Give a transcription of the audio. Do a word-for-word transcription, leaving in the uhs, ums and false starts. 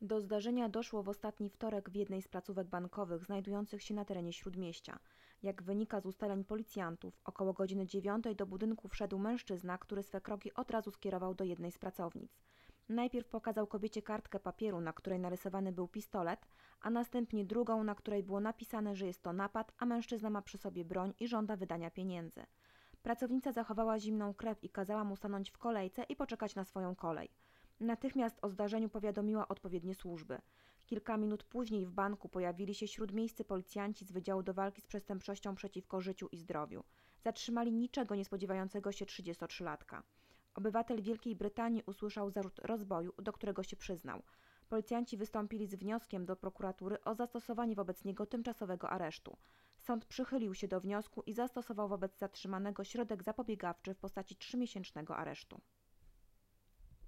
Do zdarzenia doszło w ostatni wtorek w jednej z placówek bankowych znajdujących się na terenie Śródmieścia. Jak wynika z ustaleń policjantów, około godziny dziewiątej do budynku wszedł mężczyzna, który swe kroki od razu skierował do jednej z pracownic. Najpierw pokazał kobiecie kartkę papieru, na której narysowany był pistolet, a następnie drugą, na której było napisane, że jest to napad, a mężczyzna ma przy sobie broń i żąda wydania pieniędzy. Pracownica zachowała zimną krew i kazała mu stanąć w kolejce i poczekać na swoją kolej. Natychmiast o zdarzeniu powiadomiła odpowiednie służby. Kilka minut później w banku pojawili się śródmiejscy policjanci z Wydziału do Walki z Przestępczością przeciwko Życiu i Zdrowiu. Zatrzymali niczego nie spodziewającego się trzydziestotrzylatka. Obywatel Wielkiej Brytanii usłyszał zarzut rozboju, do którego się przyznał. Policjanci wystąpili z wnioskiem do prokuratury o zastosowanie wobec niego tymczasowego aresztu. Sąd przychylił się do wniosku i zastosował wobec zatrzymanego środek zapobiegawczy w postaci trzymiesięcznego aresztu.